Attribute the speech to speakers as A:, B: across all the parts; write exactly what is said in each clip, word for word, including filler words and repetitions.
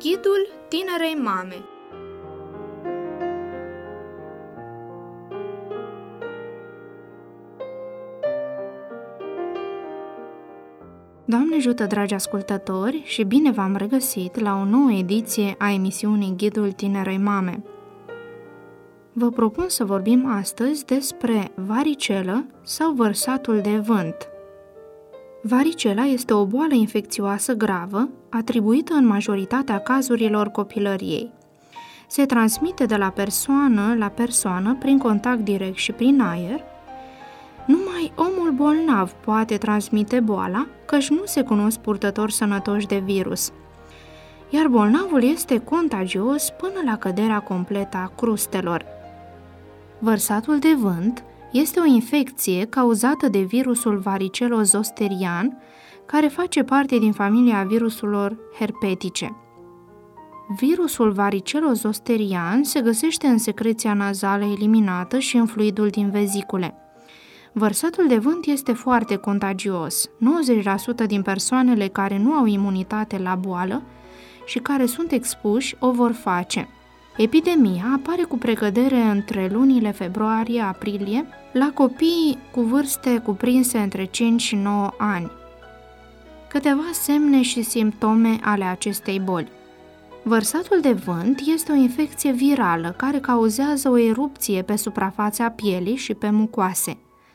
A: Ghidul tinerei mame. Doamne ajută, dragi ascultători, și bine v-am regăsit la o nouă ediție a emisiunii Ghidul tinerei mame. Vă propun să vorbim astăzi despre varicelă sau vărsatul de vânt. Varicela este o boală infecțioasă gravă, atribuită în majoritatea cazurilor copilăriei. Se transmite de la persoană la persoană prin contact direct și prin aer. Numai omul bolnav poate transmite boala, căci nu se cunosc purtători sănătoși de virus. Iar bolnavul este contagios până la căderea completă a crustelor. Vărsatul de vânt este o infecție cauzată de virusul varicelo-zosterian, care face parte din familia viruselor herpetice. Virusul varicelo-zosterian se găsește în secreția nazală eliminată și în fluidul din vezicule. Vărsatul de vânt este foarte contagios. nouăzeci la sută din persoanele care nu au imunitate la boală și care sunt expuși o vor face. Epidemia apare cu precădere între lunile februarie-aprilie la copiii cu vârste cuprinse între cinci și nouă ani. Câteva semne și simptome ale acestei boli. Vărsatul de vânt este o infecție virală care cauzează o erupție pe suprafața pielii și pe mucoase.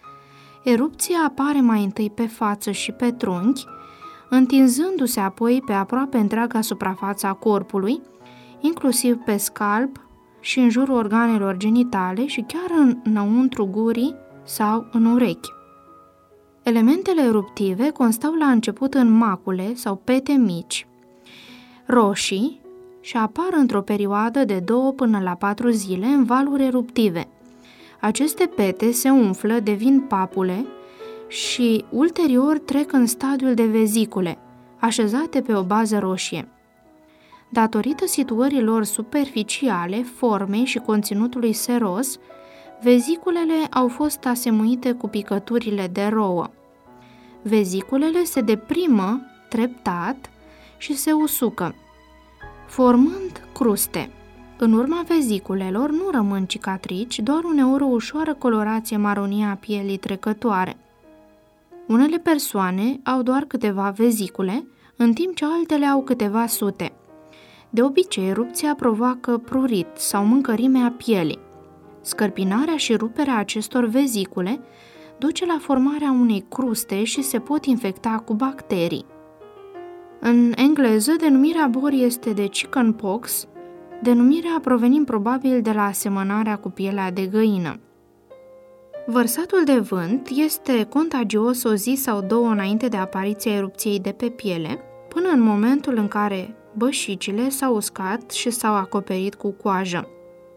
A: Erupția apare mai întâi pe față și pe trunchi, întinzându-se apoi pe aproape întreaga suprafață a corpului, inclusiv pe scalp și în jurul organelor genitale și chiar înăuntru gurii sau în urechi. Elementele eruptive constau la început în macule sau pete mici, roșii, și apar într-o perioadă de două până la patru zile în valuri eruptive. Aceste pete se umflă, devin papule și ulterior trec în stadiul de vezicule, așezate pe o bază roșie. Datorită situării lor superficiale, formei și conținutului seros, veziculele au fost asemuite cu picăturile de rouă. Veziculele se deprimă treptat și se usucă, formând cruste. În urma veziculelor nu rămân cicatrici, doar uneori o ușoară colorație maronie a pielii trecătoare. Unele persoane au doar câteva vezicule, în timp ce altele au câteva sute. De obicei, erupția provoacă prurit sau mâncărimea pielii. Scărpinarea și ruperea acestor vezicule duce la formarea unei cruste și se pot infecta cu bacterii. În engleză, denumirea bolii este de chickenpox, denumirea provenind probabil de la asemănarea cu pielea de găină. Vărsatul de vânt este contagios o zi sau două înainte de apariția erupției de pe piele, până în momentul în care bășicile s-au uscat și s-au acoperit cu coajă.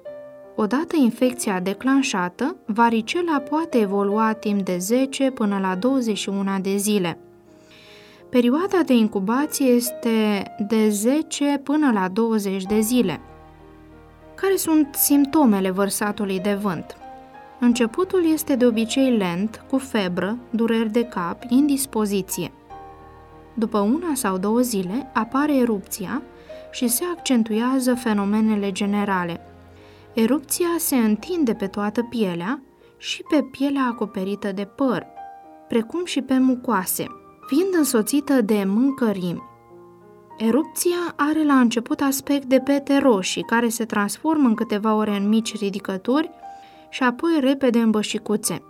A: Odată infecția declanșată, varicela poate evolua timp de zece până la douăzeci și unu de zile. Perioada de incubație este de zece până la douăzeci de zile. Care sunt simptomele vărsatului de vânt? Începutul este de obicei lent, cu febră, dureri de cap, indispoziție. După una sau două zile apare erupția și se accentuează fenomenele generale. Erupția se întinde pe toată pielea și pe pielea acoperită de păr, precum și pe mucoase, fiind însoțită de mâncărimi. Erupția are la început aspect de pete roșii, care se transformă în câteva ore în mici ridicături și apoi repede în bășicuțe.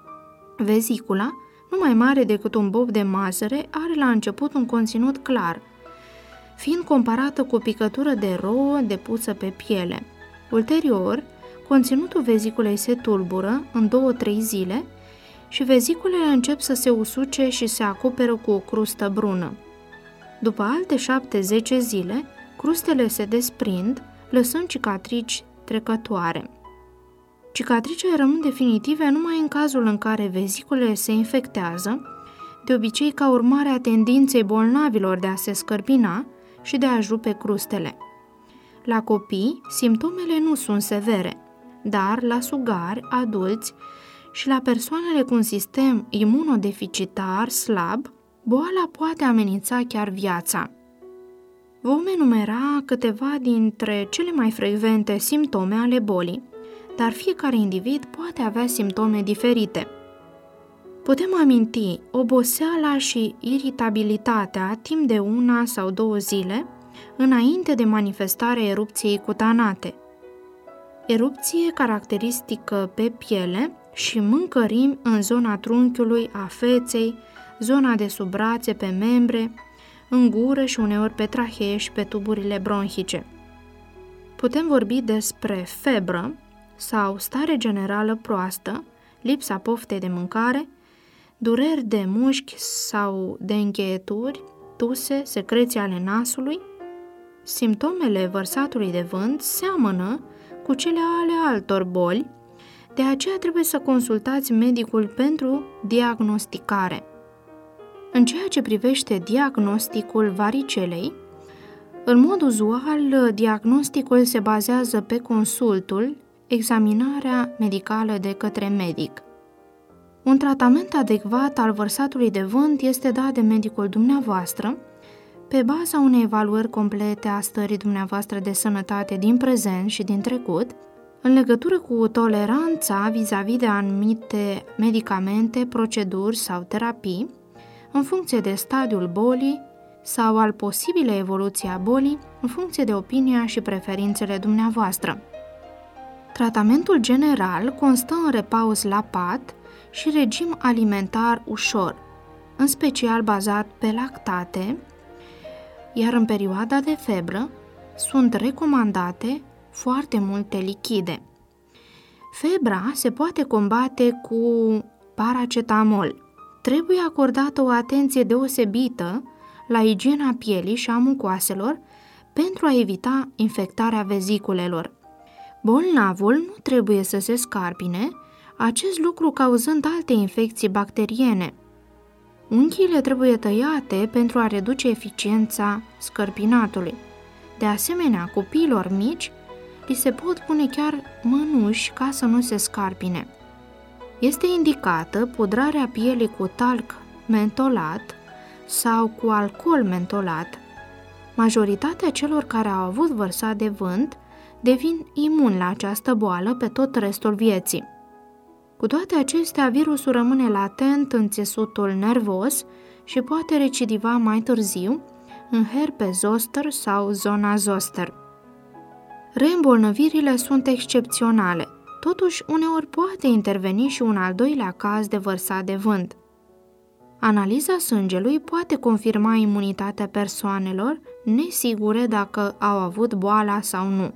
A: Vezicula, nu mai mare decât un bob de mazăre, are la început un conținut clar, fiind comparată cu o picătură de rouă depusă pe piele. Ulterior, conținutul veziculei se tulbură în două-trei zile și veziculele încep să se usuce și se acoperă cu o crustă brună. După alte șapte-zece zile, crustele se desprind, lăsând cicatrici trecătoare. Cicatricele rămân definitive numai în cazul în care veziculele se infectează, de obicei ca urmare a tendinței bolnavilor de a se scărpina și de a rupe crustele. La copii, simptomele nu sunt severe, dar la sugari, adulți și la persoanele cu un sistem imunodeficitar slab, boala poate amenința chiar viața. Vom enumera câteva dintre cele mai frecvente simptome ale bolii, dar fiecare individ poate avea simptome diferite. Putem aminti oboseala și iritabilitatea timp de una sau două zile înainte de manifestarea erupției cutanate, erupție caracteristică pe piele și mâncărimi în zona trunchiului, a feței, zona de sub brațe, pe membre, în gură și uneori pe trahee și pe tuburile bronhice. Putem vorbi despre febră sau stare generală proastă, lipsa poftei de mâncare, dureri de mușchi sau de încheieturi, tuse, secreții ale nasului. Simptomele vărsatului de vânt seamănă cu cele ale altor boli, de aceea trebuie să consultați medicul pentru diagnosticare. În ceea ce privește diagnosticul varicelei, în mod uzual, diagnosticul se bazează pe consultul, examinarea medicală de către medic. Un tratament adecvat al vărsatului de vânt este dat de medicul dumneavoastră pe baza unei evaluări complete a stării dumneavoastră de sănătate din prezent și din trecut, în legătură cu toleranța vis-a-vis de anumite medicamente, proceduri sau terapii, în funcție de stadiul bolii sau al posibilei evoluții a bolii, în funcție de opinia și preferințele dumneavoastră. Tratamentul general constă în repaus la pat și regim alimentar ușor, în special bazat pe lactate, iar în perioada de febră sunt recomandate foarte multe lichide. Febra se poate combate cu paracetamol. Trebuie acordată o atenție deosebită la igiena pielii și a mucoaselor pentru a evita infectarea veziculelor. Bolnavul nu trebuie să se scarpine, acest lucru cauzând alte infecții bacteriene. Unghiile trebuie tăiate pentru a reduce eficiența scărpinatului. De asemenea, copiilor mici li se pot pune chiar mănuși ca să nu se scarpine. Este indicată pudrarea pielii cu talc mentolat sau cu alcool mentolat. Majoritatea celor care au avut vărsat de vânt devin imuni la această boală pe tot restul vieții. Cu toate acestea, virusul rămâne latent în țesutul nervos și poate recidiva mai târziu în herpes zoster sau zona zoster. Reîmbolnăvirile sunt excepționale, totuși uneori poate interveni și un al doilea caz de vărsat de vânt. Analiza sângelui poate confirma imunitatea persoanelor nesigure dacă au avut boala sau nu.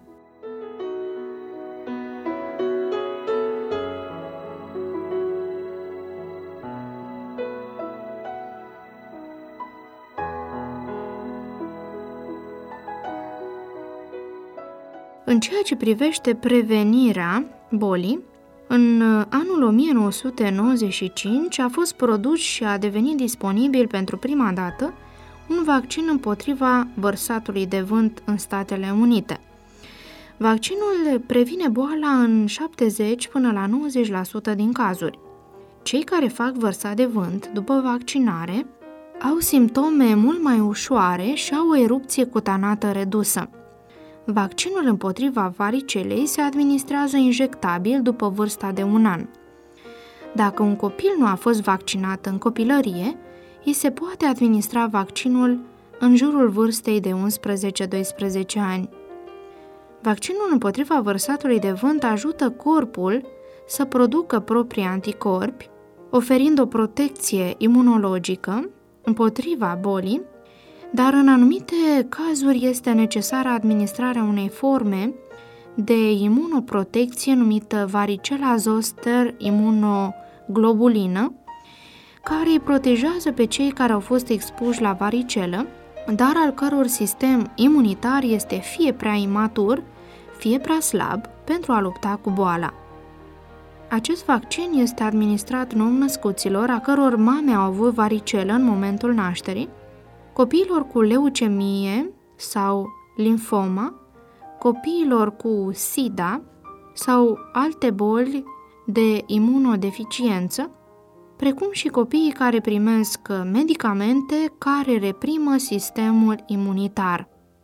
A: În ceea ce privește prevenirea bolii, în anul o mie nouă sute nouăzeci și cinci a fost produs și a devenit disponibil pentru prima dată un vaccin împotriva vărsatului de vânt în Statele Unite. Vaccinul previne boala în șaptezeci până la nouăzeci la sută din cazuri. Cei care fac vărsat de vânt după vaccinare au simptome mult mai ușoare și au o erupție cutanată redusă. Vaccinul împotriva varicelei se administrează injectabil după vârsta de un an. Dacă un copil nu a fost vaccinat în copilărie, îi se poate administra vaccinul în jurul vârstei de unsprezece doisprezece ani. Vaccinul împotriva vărsatului de vânt ajută corpul să producă proprii anticorpi, oferind o protecție imunologică împotriva bolii, dar în anumite cazuri este necesară administrarea unei forme de imunoprotecție numită varicela zoster imunoglobulină, care îi protejează pe cei care au fost expuși la varicelă, dar al căror sistem imunitar este fie prea imatur, fie prea slab pentru a lupta cu boala. Acest vaccin este administrat nou-născuților a căror mame au avut varicelă în momentul nașterii, copiilor cu leucemie sau limfoma, copiilor cu SIDA sau alte boli de imunodeficiență, precum și copiii care primesc medicamente care reprimă sistemul imunitar.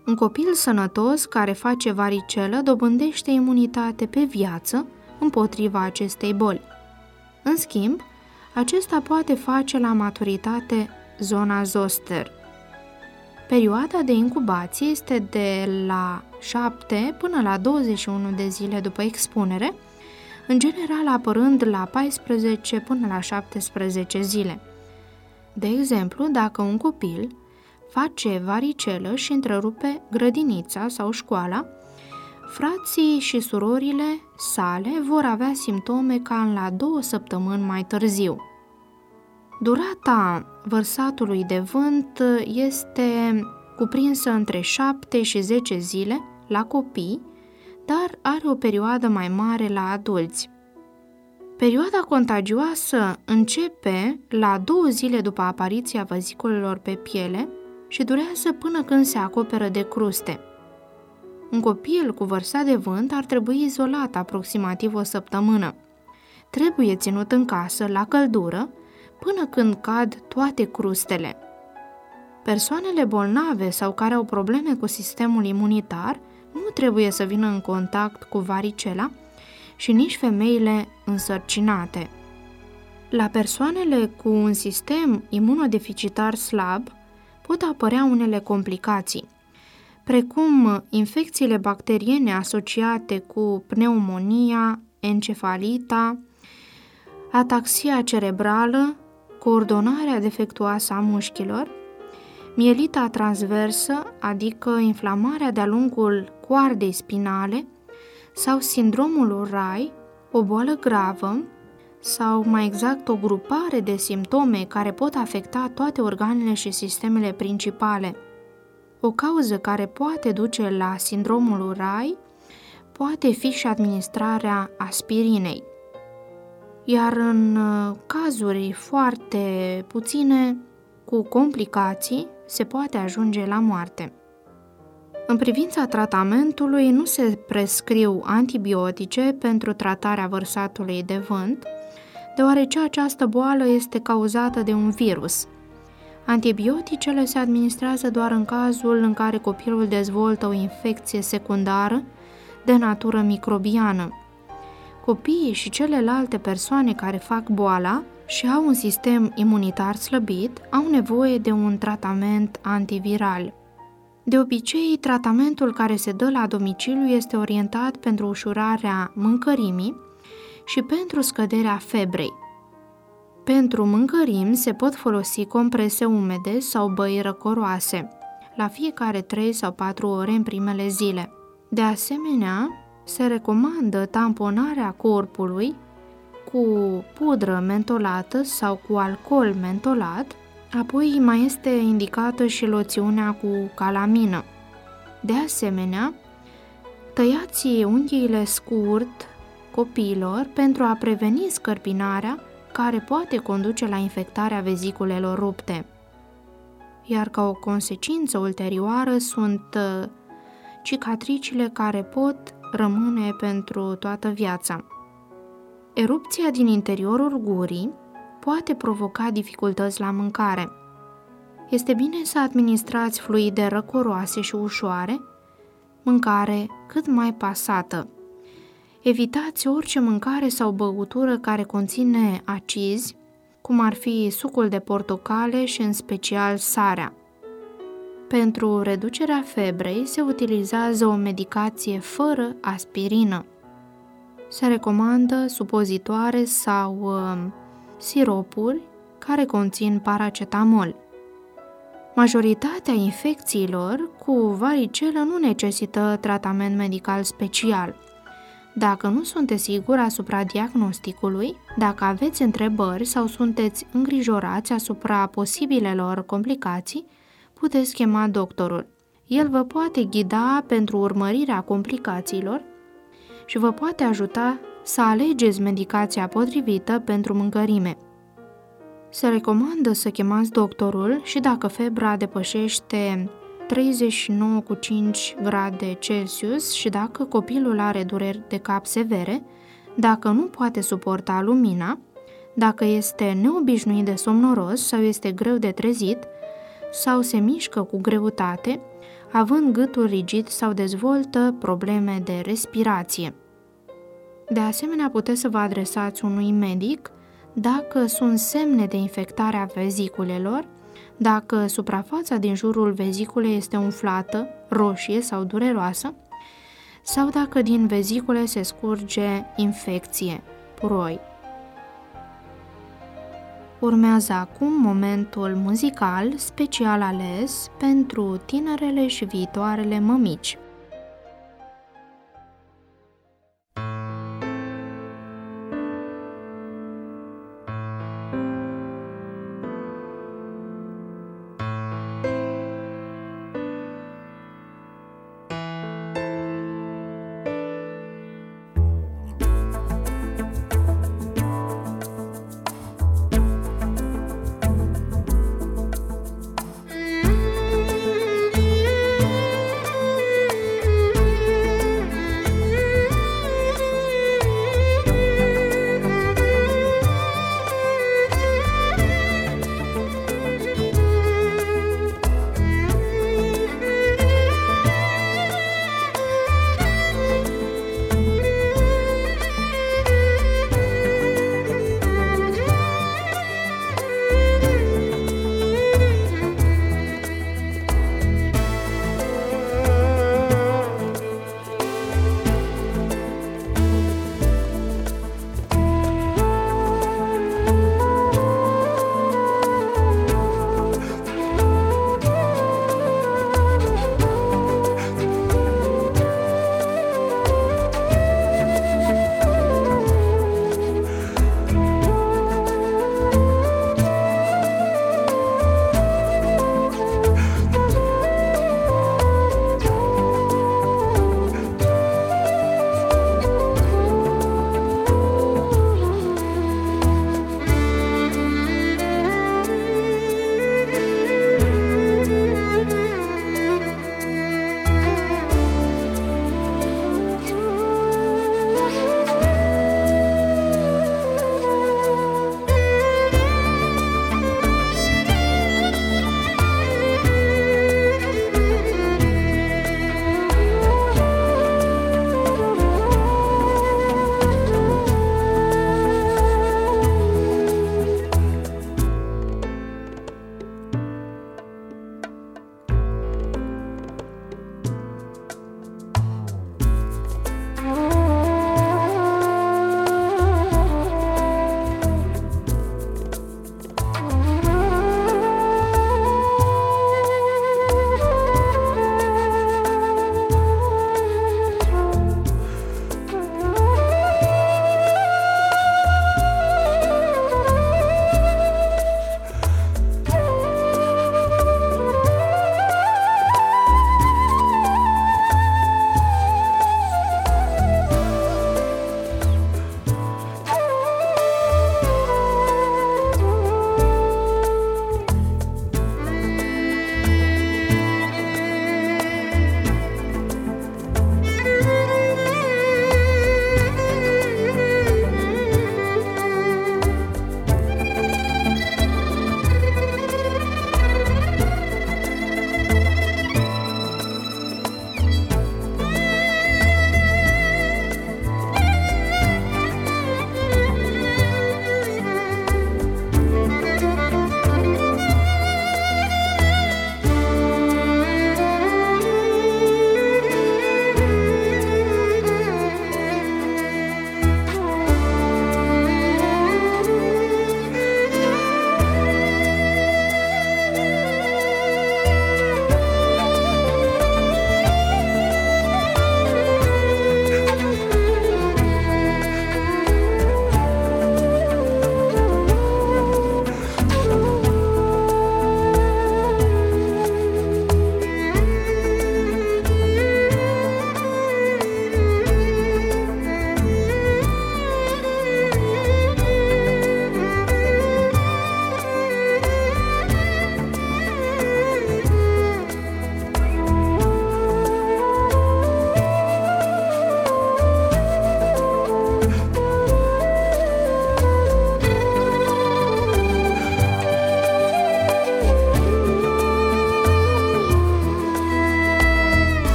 A: Un copil sănătos care face varicelă dobândește imunitate pe viață împotriva acestei boli. În schimb, acesta poate face la maturitate zona zoster. Perioada de incubație este de la șapte până la douăzeci și unu de zile după expunere, în general apărând la paisprezece până la șaptesprezece zile. De exemplu, dacă un copil face varicelă și întrerupe grădinița sau școala, frații și surorile sale vor avea simptome cam la două săptămâni mai târziu. Durata vărsatului de vânt este cuprinsă între șapte și zece zile la copii, dar are o perioadă mai mare la adulți. Perioada contagioasă începe la două zile după apariția văziculelor pe piele și durează până când se acoperă de cruste. Un copil cu vărsat de vânt ar trebui izolat aproximativ o săptămână. Trebuie ținut în casă, la căldură, până când cad toate crustele. Persoanele bolnave sau care au probleme cu sistemul imunitar nu trebuie să vină în contact cu varicela și nici femeile însărcinate. La persoanele cu un sistem imunodeficitar slab pot apărea unele complicații, precum infecțiile bacteriene asociate cu pneumonia, encefalita, ataxia cerebrală, coordonarea defectuoasă a mușchilor, mielita transversă, adică inflamarea de-a lungul coardei spinale, sau sindromul Rai, o boală gravă, sau mai exact o grupare de simptome care pot afecta toate organele și sistemele principale. O cauză care poate duce la sindromul Rai poate fi și administrarea aspirinei. Iar în cazuri foarte puține, cu complicații, se poate ajunge la moarte. În privința tratamentului, nu se prescriu antibiotice pentru tratarea vărsatului de vânt, deoarece această boală este cauzată de un virus. Antibioticele se administrează doar în cazul în care copilul dezvoltă o infecție secundară de natură microbiană. Copiii și celelalte persoane care fac boala și au un sistem imunitar slăbit au nevoie de un tratament antiviral. De obicei, tratamentul care se dă la domiciliu este orientat pentru ușurarea mâncărimii și pentru scăderea febrei. Pentru mâncărimi se pot folosi comprese umede sau băi răcoroase, la fiecare trei sau patru ore în primele zile. De asemenea, se recomandă tamponarea corpului cu pudră mentolată sau cu alcool mentolat, apoi mai este indicată și loțiunea cu calamină. De asemenea, tăiați unghiile scurt copiilor pentru a preveni scărpinarea care poate conduce la infectarea veziculelor rupte. Iar ca o consecință ulterioară sunt cicatricile care pot rămâne pentru toată viața. Erupția din interiorul gurii poate provoca dificultăți la mâncare. Este bine să administrați fluide răcoroase și ușoare, mâncare cât mai pasată. Evitați orice mâncare sau băutură care conține acizi, cum ar fi sucul de portocale și în special sarea. Pentru reducerea febrei se utilizează o medicație fără aspirină. Se recomandă supozitoare sau uh, siropuri care conțin paracetamol. Majoritatea infecțiilor cu varicelă nu necesită tratament medical special. Dacă nu sunteți siguri asupra diagnosticului, dacă aveți întrebări sau sunteți îngrijorați asupra posibilelor complicații, puteți chema doctorul. El vă poate ghida pentru urmărirea complicațiilor și vă poate ajuta să alegeți medicația potrivită pentru mâncărime. Se recomandă să chemați doctorul și dacă febra depășește treizeci și nouă virgulă cinci grade Celsius și dacă copilul are dureri de cap severe, dacă nu poate suporta lumina, dacă este neobișnuit de somnoros sau este greu de trezit sau se mișcă cu greutate, având gâtul rigid sau dezvoltă probleme de respirație. De asemenea, puteți să vă adresați unui medic dacă sunt semne de infectare a veziculelor, dacă suprafața din jurul veziculei este umflată, roșie sau dureroasă, sau dacă din vezicule se scurge infecție, puroi. Urmează acum momentul muzical special ales pentru tinerele și viitoarele mămici.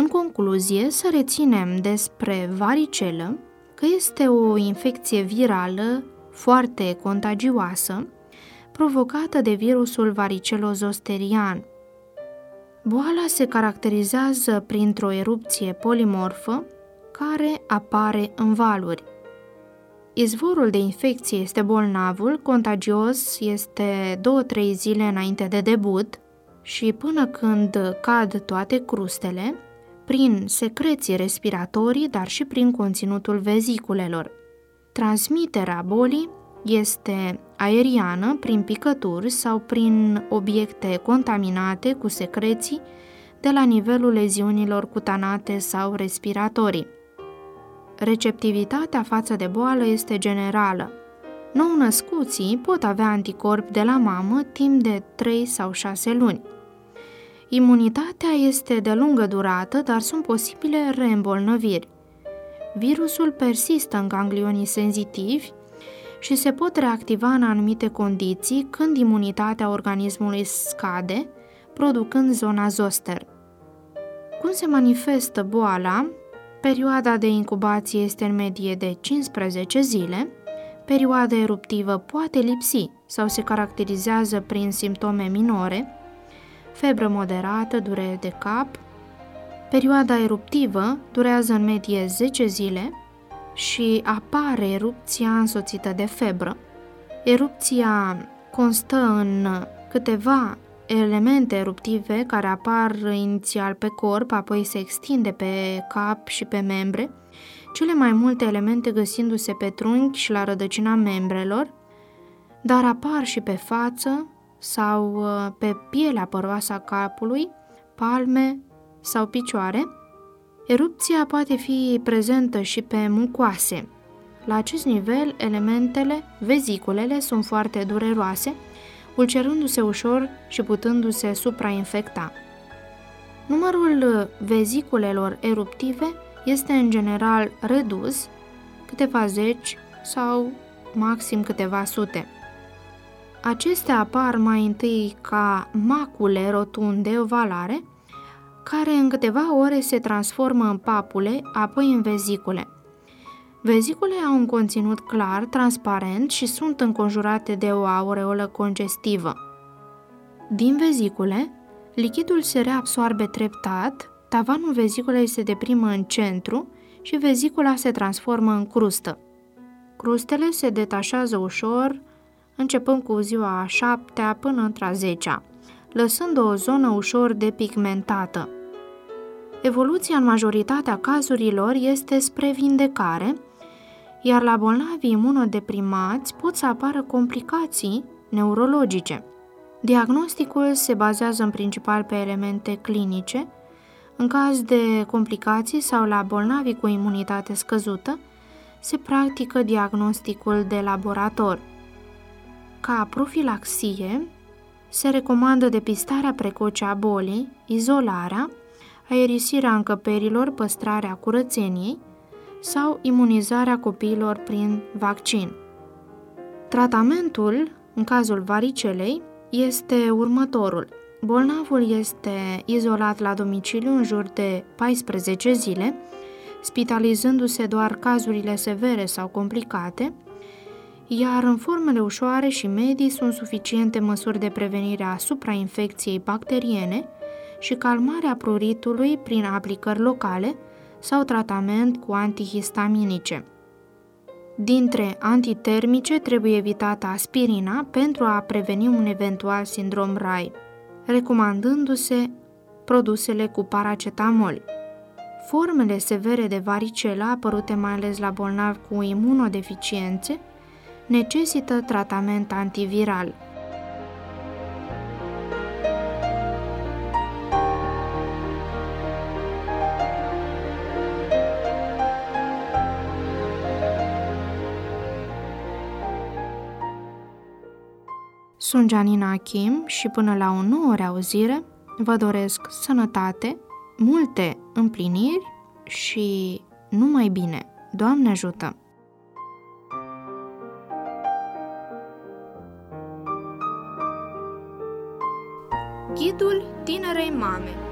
A: concluzie, să reținem despre varicelă că este o infecție virală foarte contagioasă, provocată de virusul varicelo-zosterian. Boala se caracterizează printr-o erupție polimorfă care apare în valuri. Izvorul de infecție este bolnavul, contagios este două-trei zile înainte de debut și până când cad toate crustele, prin secreții respiratorii, dar și prin conținutul veziculelor. Transmiterea bolii este aeriană, prin picături sau prin obiecte contaminate cu secreții de la nivelul leziunilor cutanate sau respiratorii. Receptivitatea față de boală este generală. Nou-născuții pot avea anticorpi de la mamă timp de trei sau șase luni. Imunitatea este de lungă durată, dar sunt posibile reîmbolnăviri. Virusul persistă în ganglionii senzitivi și se pot reactiva în anumite condiții când imunitatea organismului scade, producând zona zoster. Cum se manifestă boala? Perioada de incubație este în medie de cincisprezece zile, perioada eruptivă poate lipsi sau se caracterizează prin simptome minore, febră moderată, durere de cap. Perioada eruptivă durează în medie zece zile și apare erupția însoțită de febră. Erupția constă în câteva elemente eruptive care apar inițial pe corp, apoi se extinde pe cap și pe membre, cele mai multe elemente găsindu-se pe trunchi și la rădăcina membrelor, dar apar și pe față sau pe pielea păroasă a capului, palme sau picioare. Erupția poate fi prezentă și pe mucoase. La acest nivel, elementele, veziculele, sunt foarte dureroase, ulcerându-se ușor și putându-se suprainfecta. Numărul veziculelor eruptive este în general redus, câteva zeci sau maxim câteva sute. Acestea apar mai întâi ca macule rotunde ovalare, care în câteva ore se transformă în papule, apoi în vezicule. Vezicule au un conținut clar, transparent și sunt înconjurate de o aureolă congestivă. Din vezicule, lichidul se reabsorbe treptat, tavanul veziculei se deprimă în centru și vezicula se transformă în crustă. Crustele se detașează ușor, începând cu ziua a șaptea până într-a zecea, lăsând o zonă ușor depigmentată. Evoluția în majoritatea cazurilor este spre vindecare, iar la bolnavii imunodeprimați pot să apară complicații neurologice. Diagnosticul se bazează în principal pe elemente clinice. În caz de complicații sau la bolnavi cu imunitate scăzută, se practică diagnosticul de laborator. Ca profilaxie, se recomandă depistarea precoce a bolii, izolarea, aerisirea încăperilor, păstrarea curățeniei sau imunizarea copiilor prin vaccin. Tratamentul, în cazul varicelei, este următorul. Bolnavul este izolat la domiciliu în jur de paisprezece zile, spitalizându-se doar cazurile severe sau complicate, iar în formele ușoare și medii sunt suficiente măsuri de prevenire a suprainfecției bacteriene și calmarea pruritului prin aplicări locale sau tratament cu antihistaminice. Dintre antitermice trebuie evitată aspirina pentru a preveni un eventual sindrom R A I, recomandându-se produsele cu paracetamol. Formele severe de varicelă, apărute mai ales la bolnavi cu imunodeficiențe, necesită tratament antiviral. Sunt Gianina Achim și până la o nouă reauzire vă doresc sănătate, multe împliniri și numai bine. Doamne ajută!
B: Ghidul tinerei mame.